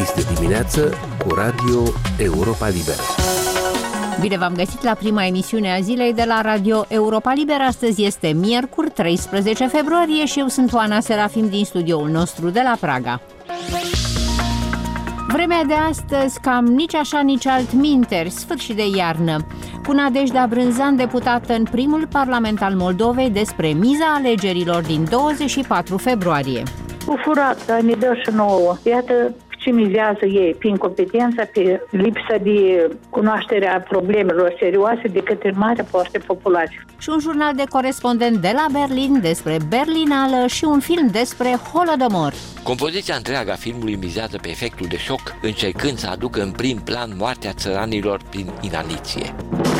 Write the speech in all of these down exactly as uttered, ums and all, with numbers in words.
Este dimineață cu Radio Europa Liberă. Bine v-am găsit la prima emisiune a zilei de la Radio Europa Liberă. Astăzi este miercuri, treisprezece februarie și eu sunt Oana Serafim din studioul nostru de la Praga. Vremea de astăzi, cam nici așa, nici altminteri, sfârșit de iarnă. Cu Nadejda Brânzan, deputată în primul Parlament al Moldovei, despre miza alegerilor din douăzeci și patru februarie. Cu furat, dar ne dă și nouă. Iată ce mizează ei, pe incompetența, pe lipsa de cunoaștere a problemelor serioase de către mare parte populație. Și un jurnal de corespondent de la Berlin despre Berlinală și un film despre Holodomor. Compoziția întreagă a filmului mizează pe efectul de șoc, încercând să aducă în prim plan moartea țăranilor prin inaniție.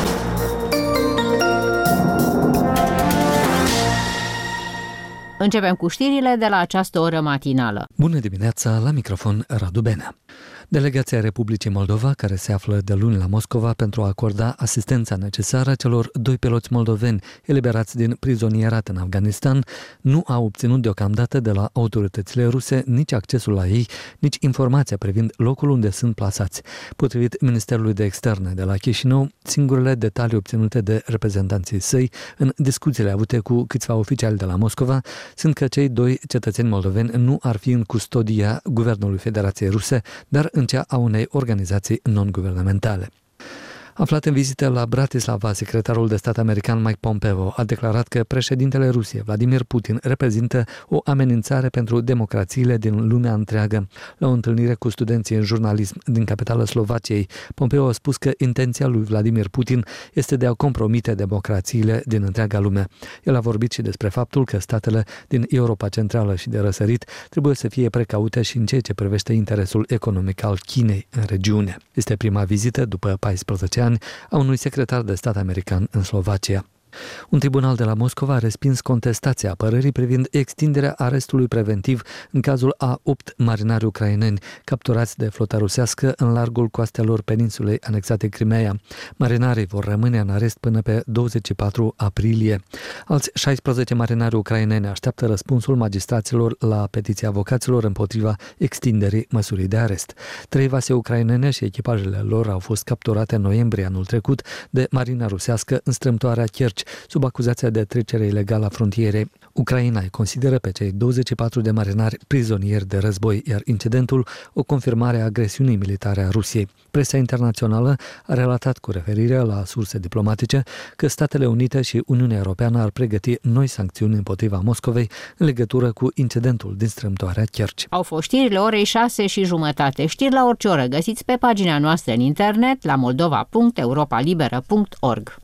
Începem cu știrile de la această oră matinală. Bună dimineața, la microfon Radu Benea. Delegația Republicii Moldova, care se află de luni la Moscova pentru a acorda asistența necesară celor doi piloți moldoveni eliberați din prizonierat în Afganistan, nu a obținut deocamdată de la autoritățile ruse nici accesul la ei, nici informația privind locul unde sunt plasați. Potrivit Ministerului de Externe de la Chișinău, singurele detalii obținute de reprezentanții săi în discuțiile avute cu câțiva oficiali de la Moscova sunt că cei doi cetățeni moldoveni nu ar fi în custodia Guvernului Federației Ruse, dar în cea a unei organizații non-guvernamentale. Aflat în vizită la Bratislava, secretarul de stat american Mike Pompeo a declarat că președintele Rusiei, Vladimir Putin, reprezintă o amenințare pentru democrațiile din lumea întreagă. La o întâlnire cu studenții în jurnalism din capitala Slovaciei, Pompeo a spus că intenția lui Vladimir Putin este de a compromite democrațiile din întreaga lume. El a vorbit și despre faptul că statele din Europa Centrală și de răsărit trebuie să fie precaute și în ceea ce privește interesul economic al Chinei în regiune. Este prima vizită după paisprezece ani a unui secretar de stat american în Slovacia. Un tribunal de la Moscova a respins contestația apărării privind extinderea arestului preventiv în cazul a opt marinari ucraineni capturați de flota rusească în largul coastelor peninsulei anexate Crimeea. Marinarii vor rămâne în arest până pe douăzeci și patru aprilie. Alți șaisprezece marinari ucraineni așteaptă răspunsul magistraților la petiția avocaților împotriva extinderii măsurii de arest. Trei vase ucrainene și echipajele lor au fost capturate în noiembrie anul trecut de marina rusească în strâmtoarea Kerch, sub acuzația de trecere ilegală a frontierei. Ucraina îi consideră pe cei douăzeci și patru de marinari prizonieri de război, iar incidentul o confirmare a agresiunii militare a Rusiei. Presa internațională a relatat cu referire la surse diplomatice că Statele Unite și Uniunea Europeană ar pregăti noi sancțiuni împotriva Moscovei în legătură cu incidentul din strâmtoarea Kerch. Au fost știrile orei șase și jumătate. Știri la orice oră găsiți pe pagina noastră în internet la moldova punct europa liberă punct org.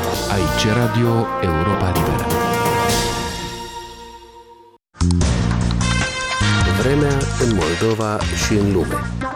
Aici Radio Europa Liberă. Vremea în Moldova și în lume.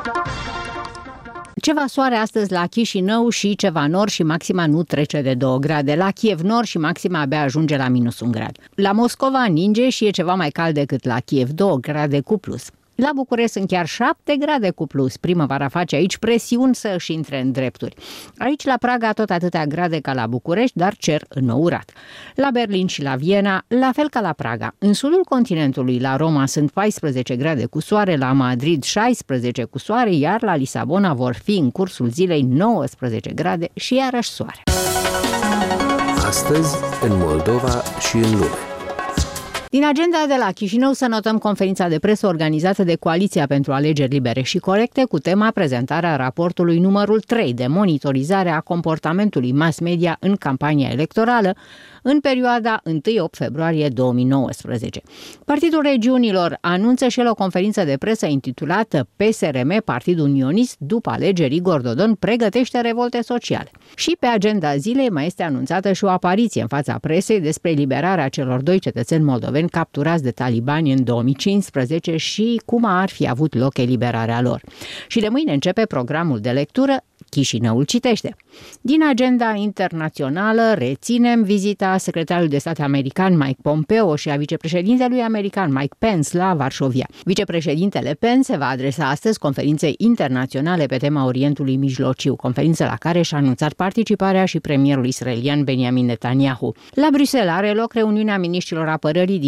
Ceva soare astăzi la Chișinău și ceva nor și maxima nu trece de două grade. La Kiev nor și maxima abia ajunge la minus un grad. La Moscova ninge și e ceva mai cald decât la Kiev, două grade cu plus. La București sunt chiar șapte grade cu plus. Primăvara face aici presiuni să își intre în drepturi. Aici la Praga tot atâtea grade ca la București, dar cer înourat. La Berlin și la Viena, la fel ca la Praga. În sudul continentului, la Roma, sunt paisprezece grade cu soare, la Madrid șaisprezece cu soare, iar la Lisabona vor fi în cursul zilei nouăsprezece grade și iarăși soare. Astăzi, în Moldova și în lume. Din agenda de la Chișinău să notăm conferința de presă organizată de Coaliția pentru Alegeri Libere și Corecte cu tema prezentarea raportului numărul trei de monitorizare a comportamentului mass media în campania electorală în perioada întâi-opt februarie două mii nouăsprezece. Partidul Regiunilor anunță și el o conferință de presă intitulată P S R M, Partidul Unionist, după alegeri Igor Dodon pregătește revolte sociale. Și pe agenda zilei mai este anunțată și o apariție în fața presei despre eliberarea celor doi cetățeni moldoveni capturați de talibani în două mii cincisprezece și cum ar fi avut loc eliberarea lor. Și de mâine începe programul de lectură Chișinăul citește. Din agenda internațională reținem vizita secretarului de stat american Mike Pompeo și a vicepreședintelui american Mike Pence la Varșovia. Vicepreședintele Pence se va adresa astăzi conferinței internaționale pe tema Orientului Mijlociu, conferință la care și-a anunțat participarea și premierul israelian Benjamin Netanyahu. La Bruxelles are loc reuniunea miniștrilor apărării din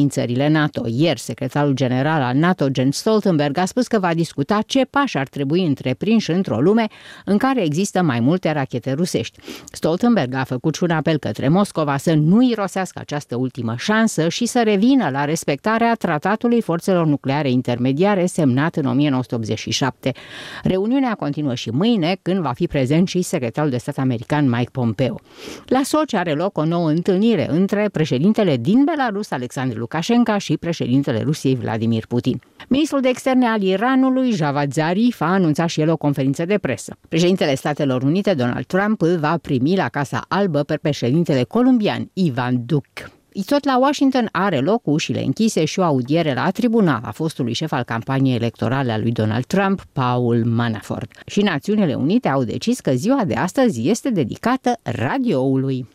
din țările NATO. Ieri, secretarul general al NATO, Jens Stoltenberg, a spus că va discuta ce pași ar trebui întreprinși într-o lume în care există mai multe rachete rusești. Stoltenberg a făcut și un apel către Moscova să nu irosească această ultimă șansă și să revină la respectarea Tratatului Forțelor Nucleare Intermediare semnat în o mie nouă sute optzeci și șapte. Reuniunea continuă și mâine, când va fi prezent și secretarul de stat american Mike Pompeo. La Sochi are loc o nouă întâlnire între președintele din Belarus, Alexandru Lukashenko, și președintele Rusiei, Vladimir Putin. Ministrul de externe al Iranului, Javad Zarif, a anunțat și el o conferință de presă. Președintele Statelor Unite, Donald Trump, îl va primi la Casa Albă pe președintele columbian Ivan Duque. Tot la Washington are loc, cu ușile închise, și o audiere la tribunal a fostului șef al campaniei electorale a lui Donald Trump, Paul Manafort. Și Națiunile Unite au decis că ziua de astăzi este dedicată radioului.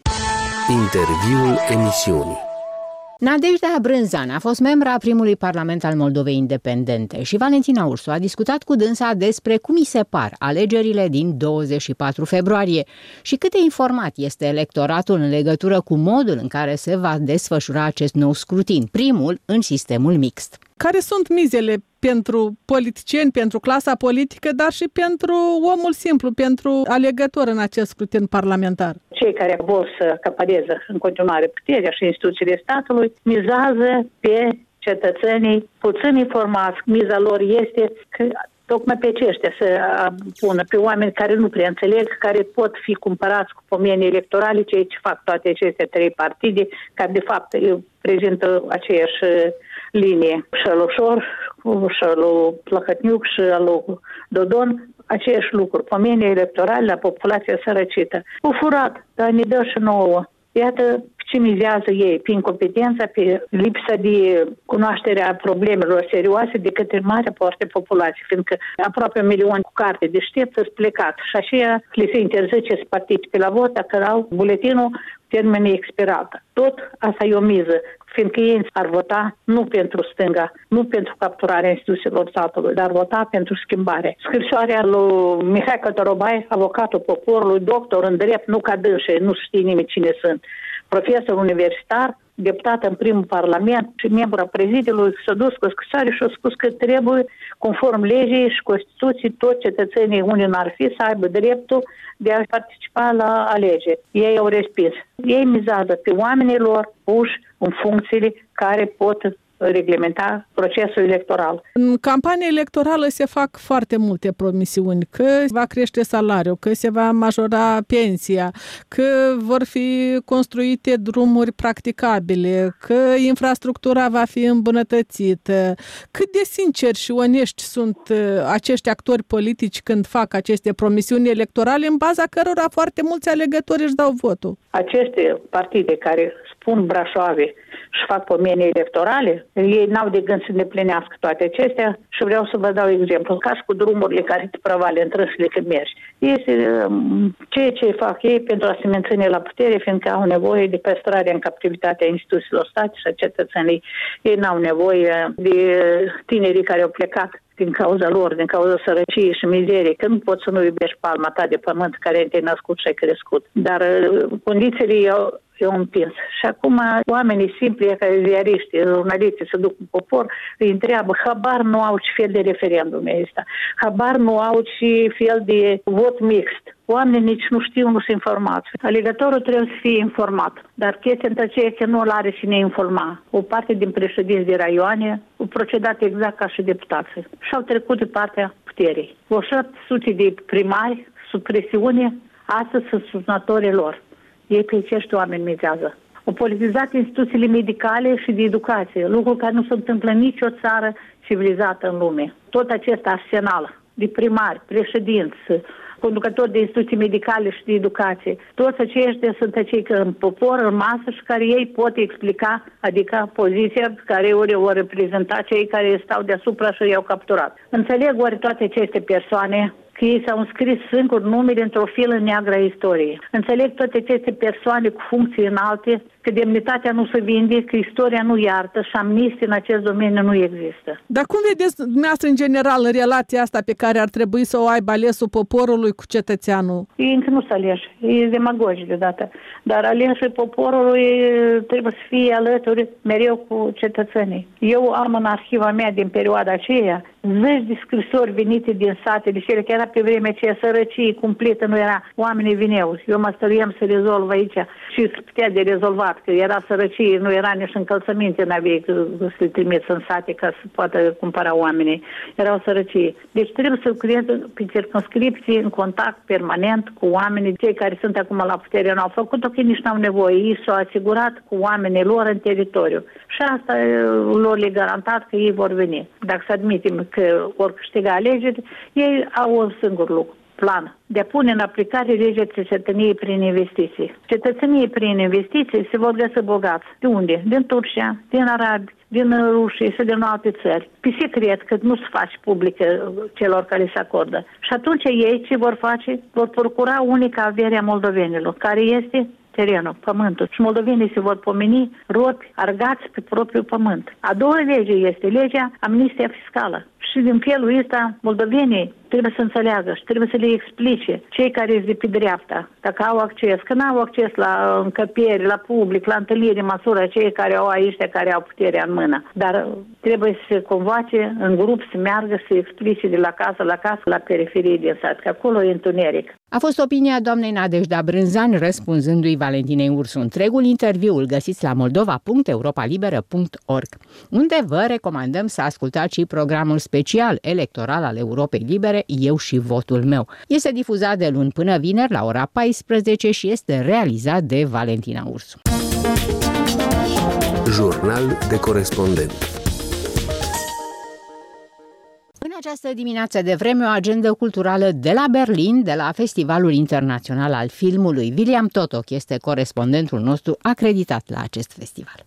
Interviul emisiunii. Nădejdea Brânzan a fost membra a primului parlament al Moldovei Independente și Valentina Ursu a discutat cu dânsa despre cum îi se par alegerile din douăzeci și patru februarie și cât de informat este electoratul în legătură cu modul în care se va desfășura acest nou scrutin, primul în sistemul mixt. Care sunt mizele pentru politicieni, pentru clasa politică, dar și pentru omul simplu, pentru alegător în acest scrutin parlamentar? Cei care vor să acapareze în continuare puterea și instituțiile statului mizează pe cetățenii puțin informați. Miza lor este că tocmai pe aceștia să pună, pe oameni care nu prea înțeleg, care pot fi cumpărați cu pomeni electorale, cei ce fac toate aceste trei partide, care de fapt prezintă aceeași linie. Și al Ușor, și al Plahotniuc, și al Dodon, aceeași lucru. Pomeni electorale la populația sărăcită. Au furat, dar ne dă și nouă. Iată ce mizează ei, prin competența, pe lipsa de cunoaștere a problemelor serioase de către marea parte populație, fiindcă aproape un milion cu carte de știți sunt plecat și așa le se interzice să participe la vot dacă au buletinul termen expirat. Tot asta e o miză, fiindcă ei ar vota nu pentru stânga, nu pentru capturarea instituțiilor statului, dar vota pentru schimbare. Scrisoarea lui Mihai Cătărobai, avocatul poporului, doctor în drept, nu ca dânșe, nu știe nimeni cine sunt, profesor universitar, deputat în primul parlament și membru a prezidiului, s-a dus cu scrisoare și a spus că trebuie, conform legii și Constituției, toți cetățenii unde n-ar fi să aibă dreptul de a participa la alegeri. Ei au respins. Ei mizează pe oamenii lor puși în funcțiile care pot reglementa procesul electoral. În campania electorală se fac foarte multe promisiuni, că va crește salariul, că se va majora pensia, că vor fi construite drumuri practicabile, că infrastructura va fi îmbunătățită. Cât de sinceri și onești sunt acești actori politici când fac aceste promisiuni electorale, în baza cărora foarte mulți alegători își dau votul? Aceste partide care spun brașoave și fac pomeni electorale, ei n-au de gând să îndeplinească toate acestea și vreau să vă dau exemplu. Ca și cu drumurile care te prăvale în trâsele când mergi. Este um, ceea ce fac ei pentru a se menține la putere, fiindcă au nevoie de păstrarea în captivitatea instituțiilor state și a cetățenii. Ei n-au nevoie de tinerii care au plecat din cauza lor, din cauza sărăciei și mizeriei, că nu poți să nu iubești palma ta de pământ care te-ai născut și ai crescut. Dar condițiile eu eu împins. Și acum oamenii simpli, care ziariști, jurnaliștii, se duc în popor, îi întreabă, habar nu au ce fel de referendum este, habar nu au ce fel de vot mixt. Oamenii nici nu știu, nu sunt informați. Alegătorul trebuie să fie informat, dar chestia între aceea că nu l-are cine informa. O parte din președinți de raioane au procedat exact ca și deputații și au trecut de partea puterii. O șapte sute de primari sub presiune astăzi sunt susținătorii lor. Ei pe acești oameni mizează. Au politizat instituțiile medicale și de educație, lucru care nu se întâmplă în nicio țară civilizată în lume. Tot acest arsenal de primari, președinți, conducători de instituții medicale și de educație, toți aceștia sunt acei în popor, în masă și care ei pot explica, adică poziția care ori o reprezenta cei care stau deasupra și i-au capturat. Înțeleg ori toate aceste persoane că ei s-au înscris singuri numele într-o filă neagră a istoriei. Înțeleg toate aceste persoane cu funcții înalte că demnitatea nu se vinde, că istoria nu iartă și amnistie în acest domeniu nu există. Dar cum vedeți dumneavoastră în general în relația asta pe care ar trebui să o aibă alesul poporului cu cetățeanul? Ei încă nu s-a aleși, e demagogi deodată, dar alesul poporului trebuie să fie alături mereu cu cetățenii. Eu am în arhiva mea din perioada aceea zeci de scrisori venite din satele cele, că era pe vremea aceea sărăcie cumplită, nu era, oamenii vineau. Eu mă stăruiam să rezolv aici și se putea de rezolvat, că era sărăcie, nu era nici încălțăminte, n-aveai să le trimiți în sate ca să poată cumpăra oamenii. Erau sărăcie. Deci trebuie să creăm pe circumscripții în contact permanent cu oamenii, cei care sunt acum la putere n-au făcut-o, că nici n-au nevoie. Ei s-au asigurat cu oamenii lor în teritoriu. Și asta lor le garantat că ei vor veni. Dacă să admitem că vor câștiga alegeri, ei au un singur lucru, plan, de a pune în aplicare legea cetățeniei prin investiții. Cetățenii prin investiții se vor găsi bogați. De unde? Din Turcia, din Arabi, din Rusia și din alte țări. Pe secret, că nu se face publică celor care se acordă. Și atunci ei ce vor face? Vor procura unica avere a moldovenilor, care este terenul, pământul. Și moldovenii se vor pomeni robi argați pe propriul pământ. A doua lege este legea amnistia fiscală. Și din felul ăsta, moldovenii trebuie să înțeleagă și trebuie să le explice cei care sunt de pe dreapta, dacă au acces, că n-au acces la încăpieri, la public, la întâlniri, măsură cei care au aici, care au puterea în mână. Dar trebuie să se convoace în grup, să meargă, să explice de la casă la casă, la periferie din sat, că acolo e întuneric. A fost opinia doamnei Nadejda Brânzan, răspunzându-i Valentinei Ursu. Întregul interviu îl găsiți la moldova punct europa liberă punct org, unde vă recomandăm să ascultați și programul special electoral al Europei Libere, Eu și votul meu. Este difuzat de luni până vineri la ora paisprezece și este realizat de Valentina Ursu. Jurnal de corespondent. În această dimineață de vreme, o agendă culturală de la Berlin, de la Festivalul Internațional al Filmului. William Totok este corespondentul nostru acreditat la acest festival.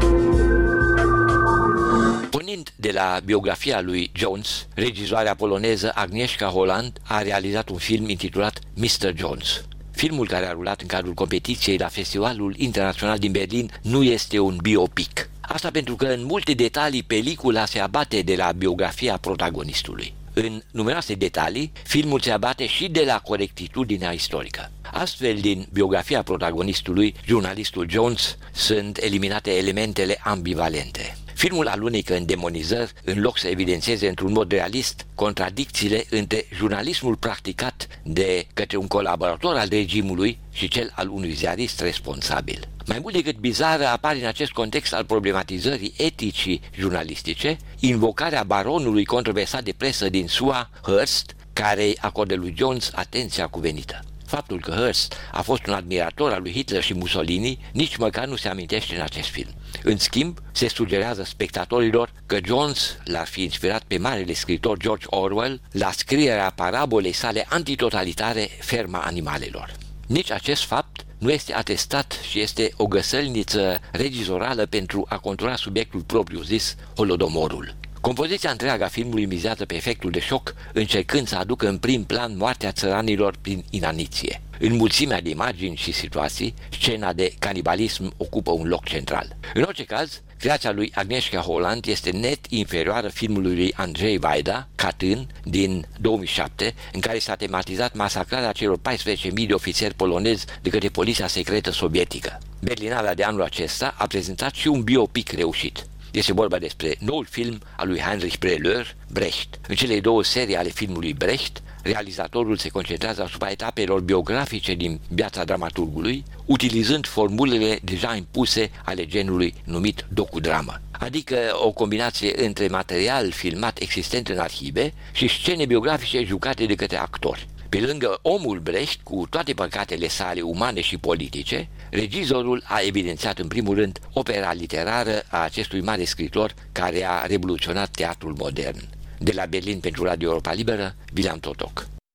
Pornind de la biografia lui Jones, regizoarea poloneză Agnieszka Holland a realizat un film intitulat mister Jones. Filmul, care a rulat în cadrul competiției la Festivalul Internațional din Berlin, nu este un biopic. Asta pentru că în multe detalii pelicula se abate de la biografia protagonistului. În numeroase detalii, filmul se abate și de la corectitudinea istorică. Astfel, din biografia protagonistului, jurnalistul Jones, sunt eliminate elementele ambivalente. Filmul alunecă în demonizări, în loc să evidențieze într-un mod realist contradicțiile între jurnalismul practicat de către un colaborator al regimului și cel al unui ziarist responsabil. Mai mult decât bizară apare în acest context al problematizării eticii jurnalistice invocarea baronului controversat de presă din S U A, Hearst, care acordă lui Jones atenția cuvenită. Faptul că Hearst a fost un admirator al lui Hitler și Mussolini nici măcar nu se amintește în acest film. În schimb, se sugerează spectatorilor că Jones l-ar fi inspirat pe marele scriitor George Orwell la scrierea parabolei sale antitotalitare Ferma animalelor. Nici acest fapt nu este atestat și este o găsălniță regizorală pentru a contura subiectul propriu-zis, Holodomorul. Compoziția întreagă a filmului mizează pe efectul de șoc, încercând să aducă în prim plan moartea țăranilor prin inaniție. În mulțimea de imagini și situații, scena de canibalism ocupă un loc central. În orice caz, creația lui Agnieszka Holland este net inferioară filmului lui Andrzej Wajda, Katyn, din două mii șapte, în care s-a tematizat masacrarea celor paisprezece mii de ofițeri polonezi de către poliția secretă sovietică. Berlinala de anul acesta a prezentat și un biopic reușit. Este vorba despre noul film al lui Heinrich Breuer, Brecht. În cele două serii ale filmului Brecht, realizatorul se concentrează asupra etapelor biografice din viața dramaturgului, utilizând formulele deja impuse ale genului numit docudramă, adică o combinație între material filmat existent în arhive și scene biografice jucate de către actori. Pe lângă omul Brecht, cu toate păcatele sale umane și politice, regizorul a evidențiat în primul rând opera literară a acestui mare scriitor care a revoluționat teatrul modern. De la Berlin pentru Radio Europa Liberă, William Totok.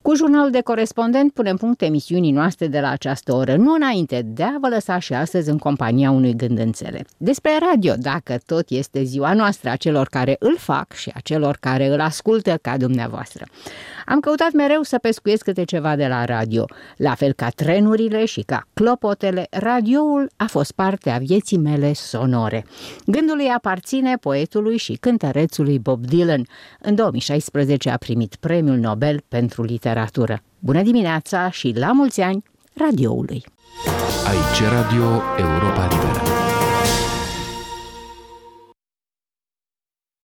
Cu jurnalul de corespondent punem punct emisiunii noastre de la această oră, nu înainte de a vă lăsa și astăzi în compania unui gând înțelept. Despre radio, dacă tot este ziua noastră, a celor care îl fac și a celor care îl ascultă ca dumneavoastră. Am căutat mereu să pescuiesc câte ceva de la radio. La fel ca trenurile și ca clopotele, radioul a fost parte a vieții mele sonore. Gândul îi aparține poetului și cântărețului Bob Dylan. În două mii șaisprezece a primit Premiul Nobel pentru literatură. Bună dimineața și la mulți ani radioului! Aici Radio Europa Liberă.